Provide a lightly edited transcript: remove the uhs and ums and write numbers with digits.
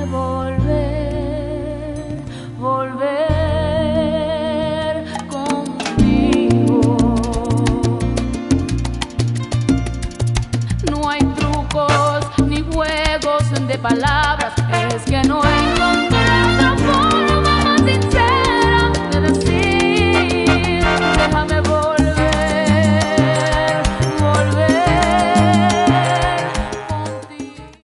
volver, volver contigo. No hay trucos ni juegos de palabras.